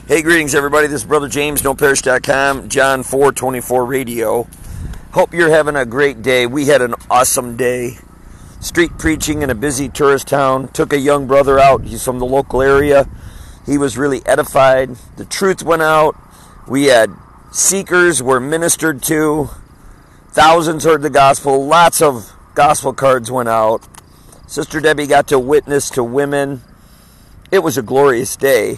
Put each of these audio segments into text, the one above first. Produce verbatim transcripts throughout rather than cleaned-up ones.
Hey, greetings everybody. This is Brother James, no parish dot com, John four twenty-four Radio. Hope you're having a great day. We had an awesome day. Street preaching in a busy tourist town. Took a young brother out. He's from the local area. He was really edified. The truth went out. We had seekers were ministered to. Thousands heard the gospel. Lots of gospel cards went out. Sister Debbie got to witness to women. It was a glorious day.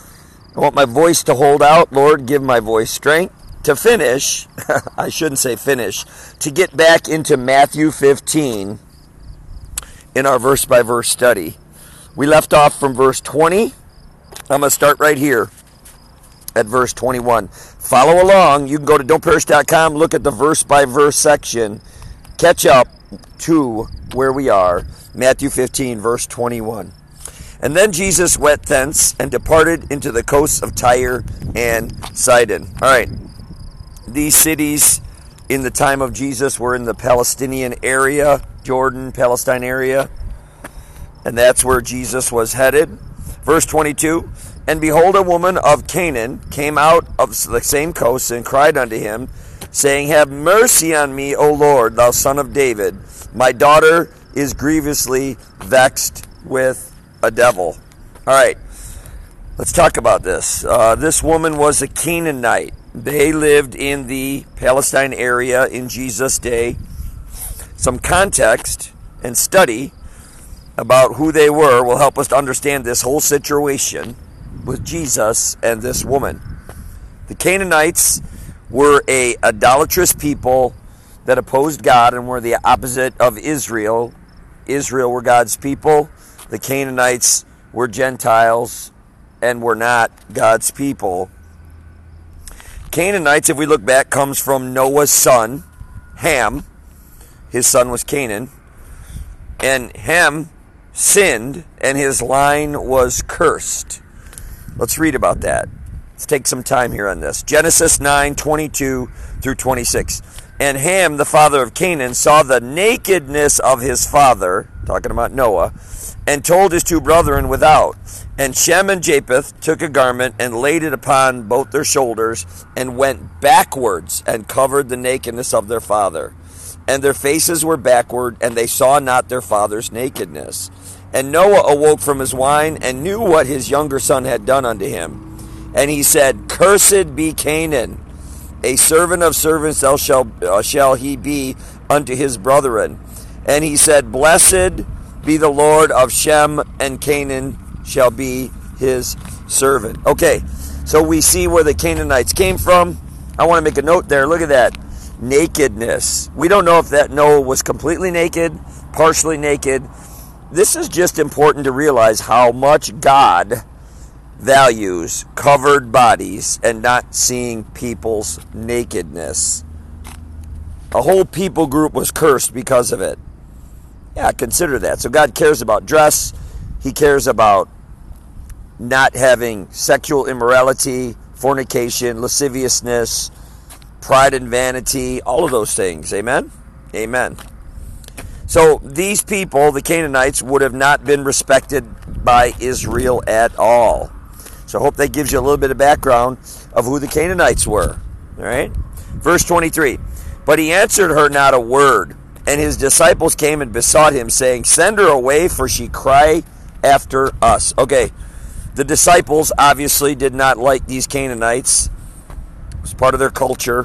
I want my voice to hold out. Lord, give my voice strength to finish. I shouldn't say finish. To get back into Matthew fifteen in our verse-by-verse study. We left off from verse twenty. I'm going to start right here at verse twenty-one. Follow along. You can go to don't parish dot com, look at the verse-by-verse section. Catch up to where we are. Matthew fifteen, verse twenty-one. And then Jesus went thence and departed into the coasts of Tyre and Sidon. All right. These cities in the time of Jesus were in the Palestinian area, Jordan, Palestine area. And that's where Jesus was headed. Verse twenty-two. And behold, a woman of Canaan came out of the same coast and cried unto him, saying, Have mercy on me, O Lord, thou son of David. My daughter is grievously vexed with a devil. All right, let's talk about this. Uh, this woman was a Canaanite. They lived in the Palestine area in Jesus' day. Some context and study about who they were will help us to understand this whole situation with Jesus and this woman. The Canaanites were a idolatrous people that opposed God and were the opposite of Israel. Israel were God's people. The Canaanites were Gentiles and were not God's people. Canaanites, if we look back, comes from Noah's son, Ham. His son was Canaan. And Ham sinned, and his line was cursed. Let's read about that. Let's take some time here on this. Genesis nine, twenty-two through twenty-six. And Ham, the father of Canaan, saw the nakedness of his father, talking about Noah, and told his two brethren without. And Shem and Japheth took a garment and laid it upon both their shoulders and went backwards and covered the nakedness of their father. And their faces were backward, and they saw not their father's nakedness. And Noah awoke from his wine and knew what his younger son had done unto him. And he said, Cursed be Canaan, a servant of servants thou shall, uh, shall he be unto his brethren. And he said, Blessed be the Lord of Shem, and Canaan shall be his servant. Okay, so we see where the Canaanites came from. I want to make a note there. Look at that. Nakedness. We don't know if that Noah was completely naked, partially naked. This is just important to realize how much God values covered bodies and not seeing people's nakedness. A whole people group was cursed because of it. Yeah, consider that. So God cares about dress. He cares about not having sexual immorality, fornication, lasciviousness, pride and vanity, all of those things. Amen? Amen. So these people, the Canaanites, would have not been respected by Israel at all. So I hope that gives you a little bit of background of who the Canaanites were. All right? Verse twenty-three. But he answered her not a word. And his disciples came and besought him, saying, Send her away, for she cry after us. Okay, the disciples obviously did not like these Canaanites. It was part of their culture.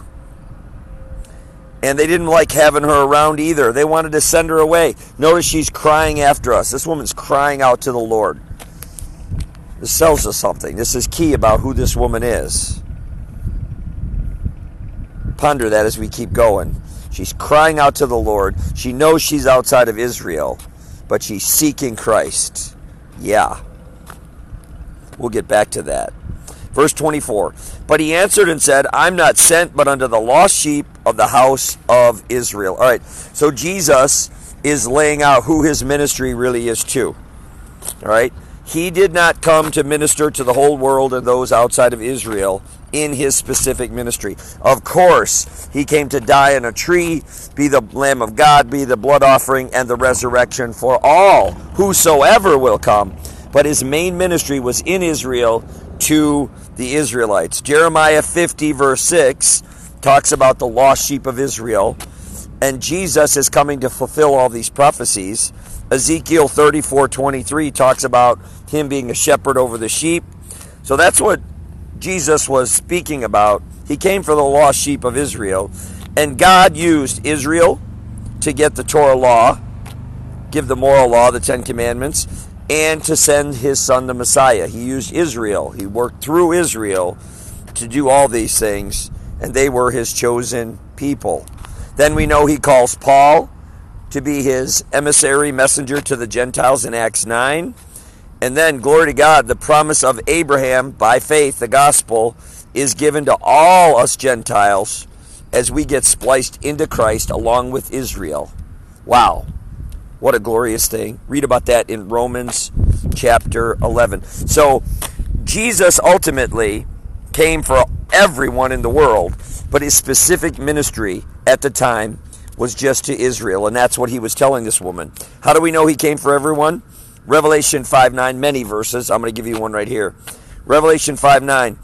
And they didn't like having her around either. They wanted to send her away. Notice she's crying after us. This woman's crying out to the Lord. This tells us something. This is key about who this woman is. Ponder that as we keep going. She's crying out to the Lord. She knows she's outside of Israel, but she's seeking Christ. Yeah. We'll get back to that. Verse twenty-four. But he answered and said, I'm not sent but unto the lost sheep of the house of Israel. All right. So Jesus is laying out who his ministry really is too. All right. He did not come to minister to the whole world and those outside of Israel in his specific ministry. Of course, he came to die on a tree, be the Lamb of God, be the blood offering and the resurrection for all, whosoever will come. But his main ministry was in Israel to the Israelites. Jeremiah fifty, verse six, talks about the lost sheep of Israel, and Jesus is coming to fulfill all these prophecies. Ezekiel thirty-four twenty-three talks about him being a shepherd over the sheep. So that's what Jesus was speaking about. He came for the lost sheep of Israel, and God used Israel to get the Torah law, give the moral law, the Ten Commandments, and to send his son, the Messiah. He used Israel. He worked through Israel to do all these things, and they were his chosen people. Then we know he calls Paul to be his emissary messenger to the Gentiles in Acts nine. And then, glory to God, the promise of Abraham by faith, the gospel, is given to all us Gentiles as we get spliced into Christ along with Israel. Wow. What a glorious thing. Read about that in Romans chapter eleven. So, Jesus ultimately came for everyone in the world, but his specific ministry at the time was just to Israel, and that's what he was telling this woman. How do we know he came for everyone? Revelation five nine, many verses. I'm going to give you one right here. Revelation five nine.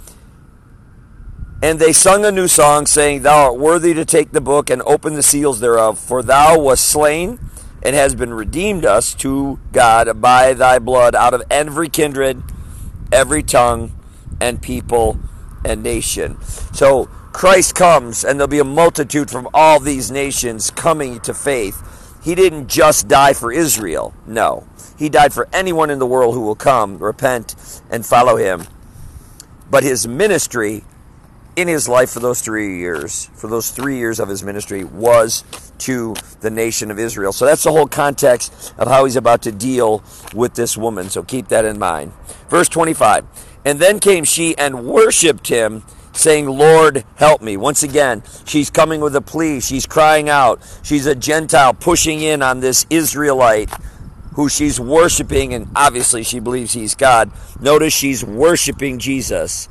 And they sung a new song, saying, Thou art worthy to take the book and open the seals thereof, for thou wast slain and has been redeemed us to God by thy blood out of every kindred, every tongue, and people, and nation. So Christ comes, and there'll be a multitude from all these nations coming to faith. He didn't just die for Israel. No. He died for anyone in the world who will come, repent, and follow him. But his ministry in his life for those three years, for those three years of his ministry, was to the nation of Israel. So that's the whole context of how he's about to deal with this woman. So keep that in mind. Verse twenty-five. And then came she and worshipped him, saying, Lord, help me. Once again, she's coming with a plea. She's crying out. She's a Gentile pushing in on this Israelite who she's worshiping, and obviously she believes he's God. Notice she's worshiping Jesus.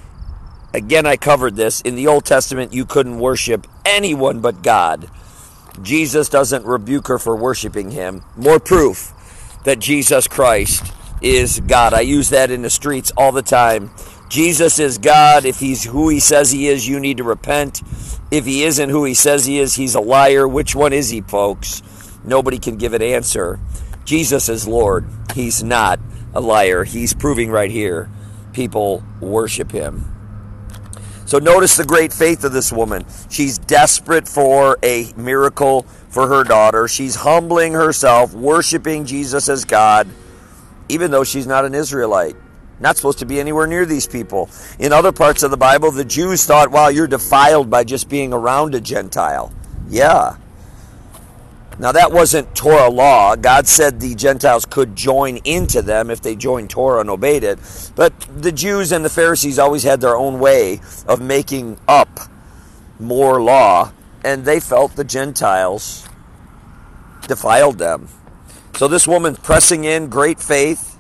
Again, I covered this. In the Old Testament, you couldn't worship anyone but God. Jesus doesn't rebuke her for worshiping him. More proof that Jesus Christ is God. I use that in the streets all the time. Jesus is God. If he's who he says he is, you need to repent. If he isn't who he says he is, he's a liar. Which one is he, folks? Nobody can give an answer. Jesus is Lord. He's not a liar. He's proving right here. People worship him. So notice the great faith of this woman. She's desperate for a miracle for her daughter. She's humbling herself, worshiping Jesus as God, even though she's not an Israelite. Not supposed to be anywhere near these people. In other parts of the Bible, the Jews thought, wow, you're defiled by just being around a Gentile. Yeah. Now, that wasn't Torah law. God said the Gentiles could join into them if they joined Torah and obeyed it. But the Jews and the Pharisees always had their own way of making up more law, and they felt the Gentiles defiled them. So this woman's pressing in, great faith,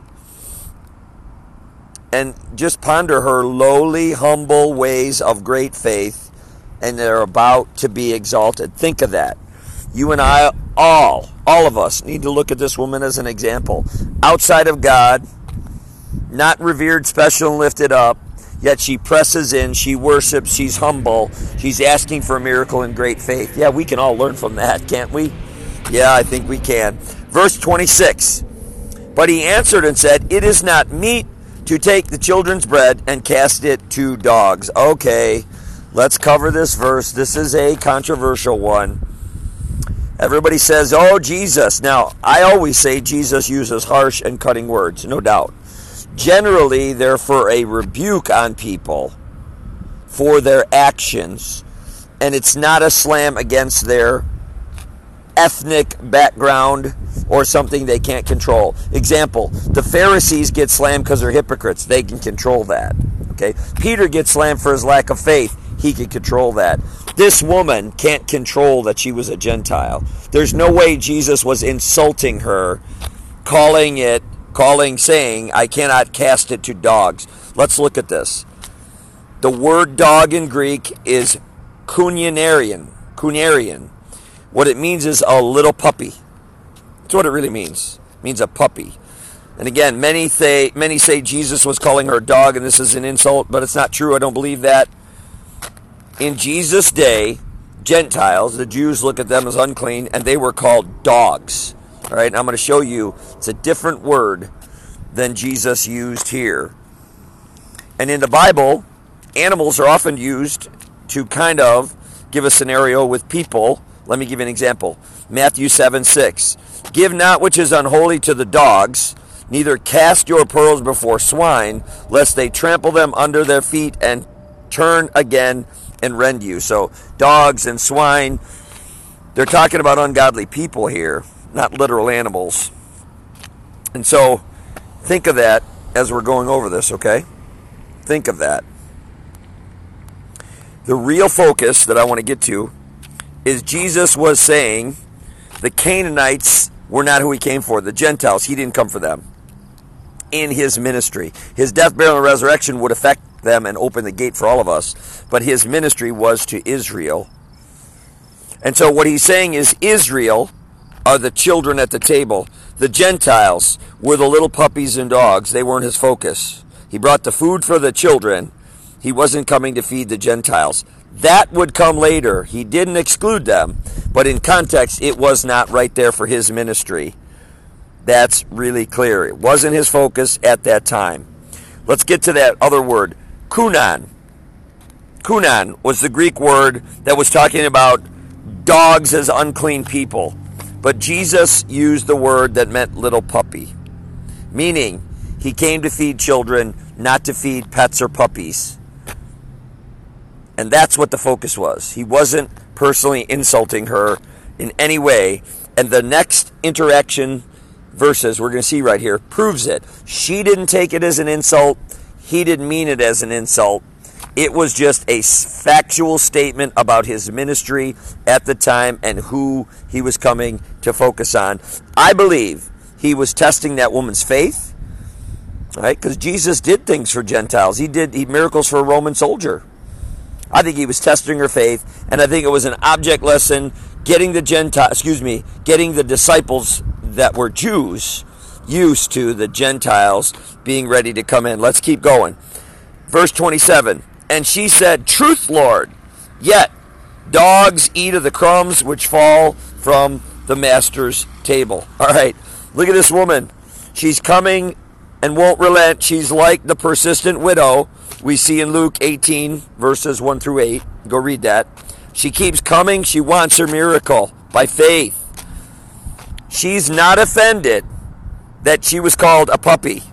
and just ponder her lowly, humble ways of great faith, and they're about to be exalted. Think of that. You and I, all, all of us, need to look at this woman as an example. Outside of God, not revered, special, and lifted up, yet she presses in, she worships, she's humble, she's asking for a miracle in great faith. Yeah, we can all learn from that, can't we? Yeah, I think we can. Verse twenty-six. But he answered and said, It is not meet to take the children's bread and cast it to dogs. Okay, let's cover this verse. This is a controversial one. Everybody says, oh, Jesus. Now, I always say Jesus uses harsh and cutting words, no doubt. Generally, they're for a rebuke on people for their actions, and it's not a slam against their ethnic background or something they can't control. Example, the Pharisees get slammed because they're hypocrites. They can control that. Okay, Peter gets slammed for his lack of faith. He can control that. This woman can't control that she was a Gentile. There's no way Jesus was insulting her, calling it, calling, saying, I cannot cast it to dogs. Let's look at this. The word dog in Greek is kunarian. Kunarian. What it means is a little puppy. That's what it really means. It means a puppy. And again, many say, many say Jesus was calling her a dog, and this is an insult, but it's not true. I don't believe that. In Jesus' day, Gentiles, the Jews, look at them as unclean, and they were called dogs. All right, and I'm going to show you it's a different word than Jesus used here. And in the Bible, animals are often used to kind of give a scenario with people. Let me give you an example. Matthew seven six. Give not which is unholy to the dogs, neither cast your pearls before swine, lest they trample them under their feet and turn again and rend you. So dogs and swine, they're talking about ungodly people here, not literal animals. And so think of that as we're going over this, okay? Think of that. The real focus that I want to get to is Jesus was saying the Canaanites were not who he came for. The Gentiles, he didn't come for them in his ministry. His death, burial, and resurrection would affect them and open the gate for all of us. But his ministry was to Israel. And so what he's saying is Israel are the children at the table. The Gentiles were the little puppies and dogs. They weren't his focus. He brought the food for the children. He wasn't coming to feed the Gentiles. That would come later. He didn't exclude them, but in context, it was not right there for his ministry. That's really clear. It wasn't his focus at that time. Let's get to that other word, kunan. Kunan was the Greek word that was talking about dogs as unclean people, but Jesus used the word that meant little puppy, meaning he came to feed children, not to feed pets or puppies. And that's what the focus was. He wasn't personally insulting her in any way. And the next interaction verses we're going to see right here proves it. She didn't take it as an insult. He didn't mean it as an insult. It was just a factual statement about his ministry at the time and who he was coming to focus on. I believe he was testing that woman's faith, right? Because Jesus did things for Gentiles. He did he, miracles for a Roman soldier. I think he was testing her faith, and I think it was an object lesson, getting the Gentile, excuse me, getting the disciples that were Jews used to the Gentiles being ready to come in. Let's keep going. Verse twenty-seven, and she said, Truth, Lord, yet dogs eat of the crumbs which fall from the master's table. All right, look at this woman. She's coming and won't relent. She's like the persistent widow we see in Luke eighteen, verses one through eight. Go read that. She keeps coming. She wants her miracle by faith. She's not offended that she was called a puppy.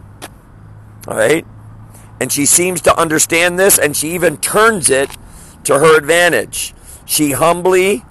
All right? And she seems to understand this, and she even turns it to her advantage. She humbly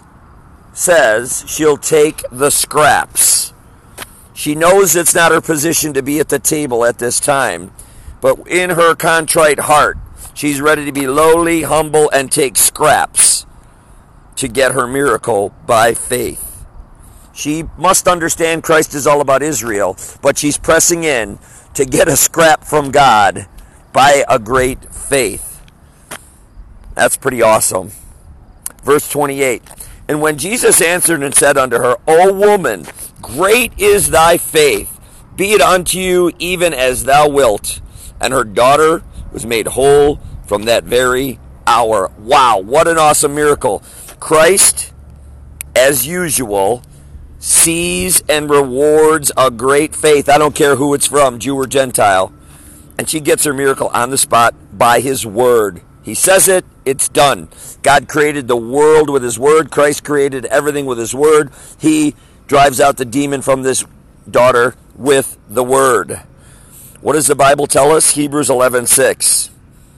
says she'll take the scraps. She knows it's not her position to be at the table at this time. But in her contrite heart, she's ready to be lowly, humble, and take scraps to get her miracle by faith. She must understand Christ is all about Israel, but she's pressing in to get a scrap from God by a great faith. That's pretty awesome. Verse twenty-eight, and when Jesus answered and said unto her, O woman, great is thy faith, be it unto you even as thou wilt. And her daughter was made whole from that very hour. Wow, what an awesome miracle. Christ, as usual, sees and rewards a great faith. I don't care who it's from, Jew or Gentile. And she gets her miracle on the spot by his word. He says it, it's done. God created the world with his word. Christ created everything with his word. He drives out the demon from this daughter with the word. What does the Bible tell us? Hebrews eleven six.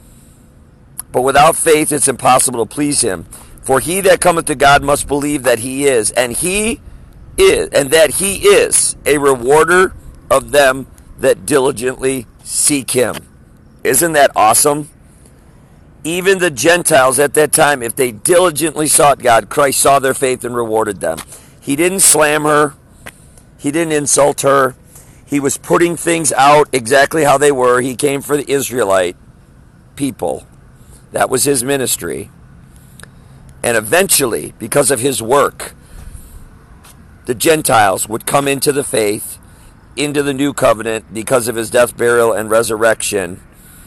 But without faith it's impossible to please him. For he that cometh to God must believe that he is, and he is, and that he is a rewarder of them that diligently seek him. Isn't that awesome? Even the Gentiles at that time, if they diligently sought God, Christ saw their faith and rewarded them. He didn't slam her. He didn't insult her. He was putting things out exactly how they were. He came for the Israelite people. That was his ministry. And eventually, because of his work, the Gentiles would come into the faith into the new covenant because of his death, burial, and resurrection.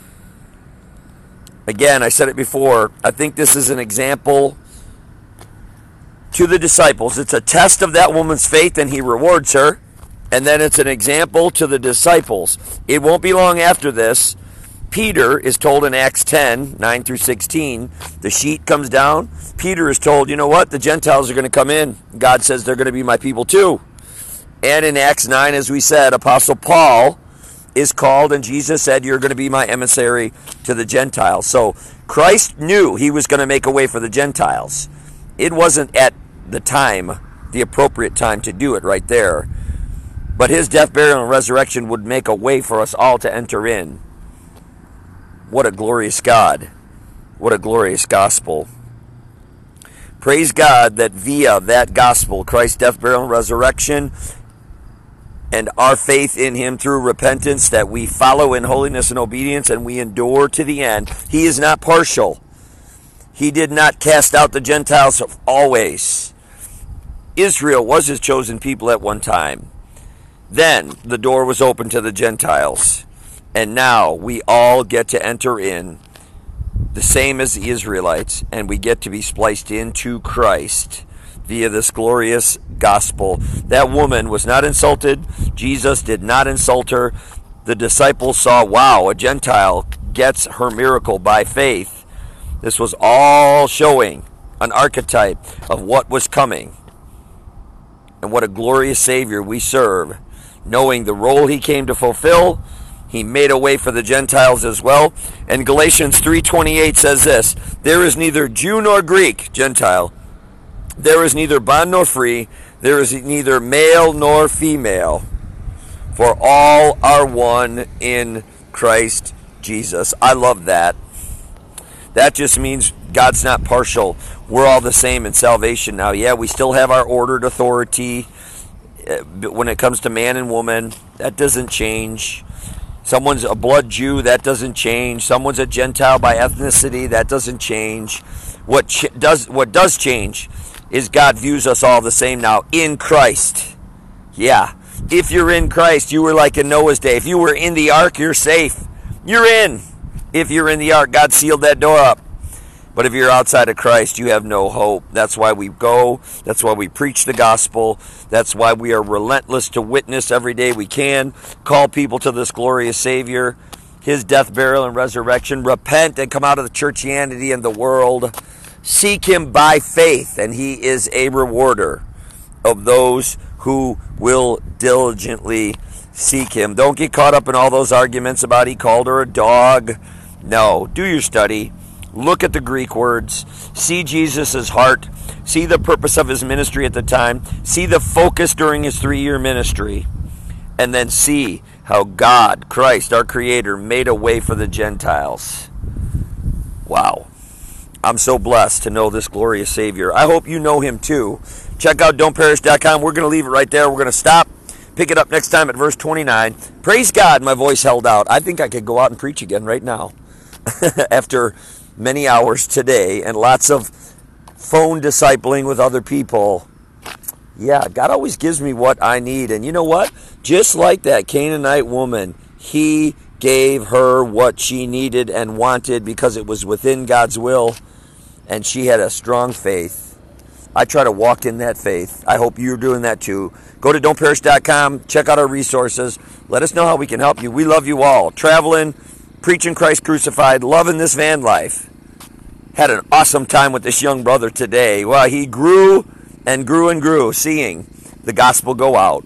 Again, I said it before, I think this is an example to the disciples. It's a test of that woman's faith, and he rewards her. And then it's an example to the disciples. It won't be long after this. Peter is told in Acts ten, nine through sixteen, the sheet comes down. Peter is told, you know what? The Gentiles are going to come in. God says they're going to be my people too. And in Acts nine, as we said, Apostle Paul is called, and Jesus said, you're going to be my emissary to the Gentiles. So Christ knew he was going to make a way for the Gentiles. It wasn't at the time, the appropriate time to do it right there. But his death, burial, and resurrection would make a way for us all to enter in. What a glorious God. What a glorious gospel. Praise God that via that gospel, Christ's death, burial, and resurrection, and our faith in him through repentance, that we follow in holiness and obedience, and we endure to the end. He is not partial. He did not cast out the Gentiles always. Israel was his chosen people at one time. Then the door was open to the Gentiles. And now we all get to enter in, the same as the Israelites, and we get to be spliced into Christ via this glorious gospel. That woman was not insulted. Jesus did not insult her. The disciples saw, wow, a Gentile gets her miracle by faith. This was all showing an archetype of what was coming. And what a glorious Savior we serve, knowing the role he came to fulfill. He made a way for the Gentiles as well. And Galatians three twenty-eight says this, there is neither Jew nor Greek, Gentile. There is neither bond nor free. There is neither male nor female. For all are one in Christ Jesus. I love that. That just means God's not partial. We're all the same in salvation now. Yeah, we still have our ordered authority when it comes to man and woman. That doesn't change. Someone's a blood Jew, that doesn't change. Someone's a Gentile by ethnicity, that doesn't change. What ch- does what does change is God views us all the same now in Christ. Yeah, if you're in Christ, you were like in Noah's day. If you were in the ark, you're safe. You're in. If you're in the ark, God sealed that door up. But if you're outside of Christ, you have no hope. That's why we go. That's why we preach the gospel. That's why we are relentless to witness every day we can. Call people to this glorious Savior, his death, burial, and resurrection. Repent and come out of the churchianity and the world. Seek him by faith, and he is a rewarder of those who will diligently seek him. Don't get caught up in all those arguments about he called her a dog. No, do your study. Look at the Greek words. See Jesus' heart. See the purpose of his ministry at the time. See the focus during his three-year ministry. And then see how God, Christ, our Creator, made a way for the Gentiles. Wow. I'm so blessed to know this glorious Savior. I hope you know him too. Check out don't perish dot com. We're going to leave it right there. We're going to stop. Pick it up next time at verse twenty-nine. Praise God, my voice held out. I think I could go out and preach again right now. After many hours today and lots of phone discipling with other people. Yeah, God always gives me what I need. And you know what? Just like that Canaanite woman, he gave her what she needed and wanted because it was within God's will. And she had a strong faith. I try to walk in that faith. I hope you're doing that too. Go to don't perish dot com. Check out our resources. Let us know how we can help you. We love you all. Traveling, preaching Christ crucified, loving this van life. Had an awesome time with this young brother today. Well, he grew and grew and grew, seeing the gospel go out.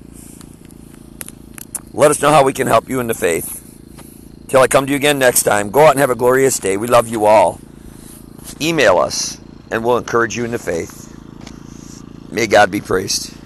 Let us know how we can help you in the faith. Till I come to you again next time, go out and have a glorious day. We love you all. Email us, and we'll encourage you in the faith. May God be praised.